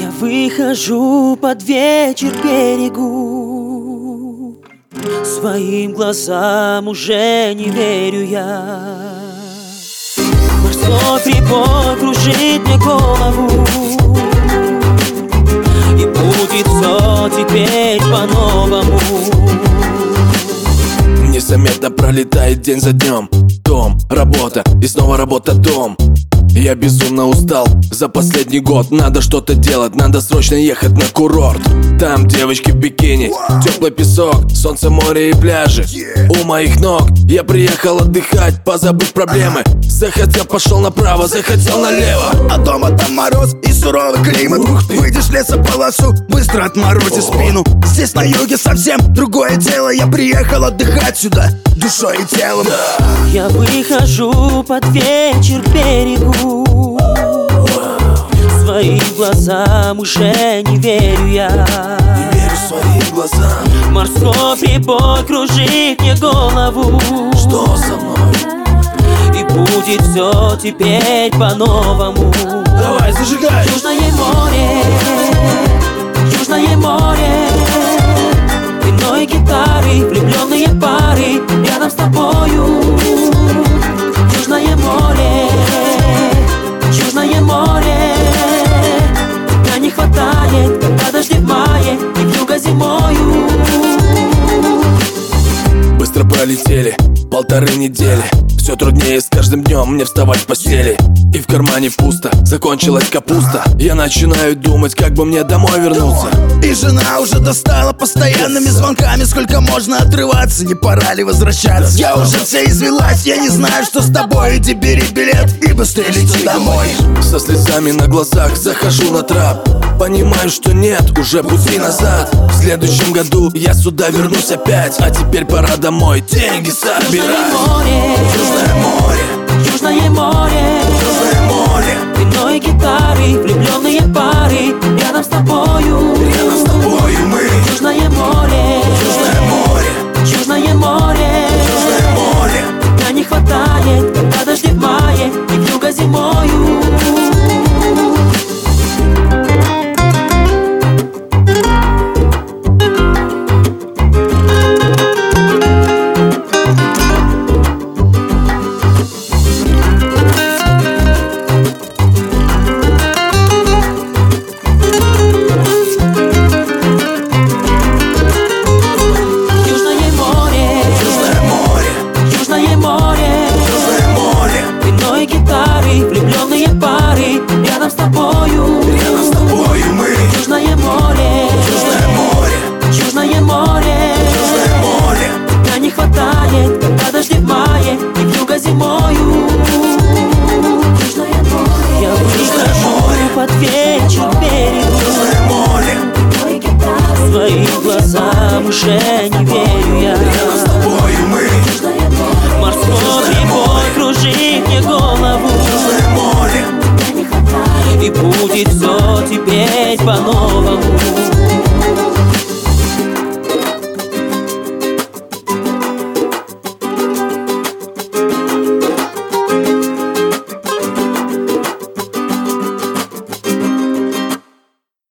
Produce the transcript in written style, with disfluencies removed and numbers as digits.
Я выхожу под вечер к берегу, своим глазам уже не верю я. Морской прибой кружит мне голову, и будет все теперь по-новому. Незаметно пролетает день за днем. Дом, работа и снова работа, дом. Я безумно устал за последний год. Надо что-то делать, надо срочно ехать на курорт. Там девочки в бикини, теплый песок, солнце, море и пляжи. У моих ног я приехал отдыхать, позабыть проблемы. Захотел, пошел направо, захотел налево. А дома там мороз и суровый климат. Выйдешь в лесополосу, быстро отморозишь спину. Здесь на юге совсем другое дело. Я приехал отдыхать сюда душой и телом. Я выхожу под вечер к берегу, своим глазам уже не верю я. Не верю своим глазам. Морской прибой кружит мне голову. Что со мной? И будет все теперь по-новому. Давай, зажигай! Южное море, Южное море, вино и гитары, влюбленные пары рядом с тобою. Южное море, Южное море, тебя не хватает, когда дожди в мае и вьюга зимою. Быстро пролетели 1,5 недели. Все труднее с каждым днем мне вставать в постели. И в кармане пусто, закончилась капуста. Я начинаю думать, как бы мне домой вернуться. И жена уже достала постоянными звонками. Сколько можно отрываться, не пора ли возвращаться? Я уже вся извелась, я не знаю, что с тобой. Иди бери билет и быстрее лети домой. Со слезами на глазах захожу на трап. Понимаю, что нет уже пути назад. В следующем году я сюда вернусь опять. А теперь пора домой, деньги собирать. Южное море, Южное море, Южное море, Южное море, вино и гитары, влюбленные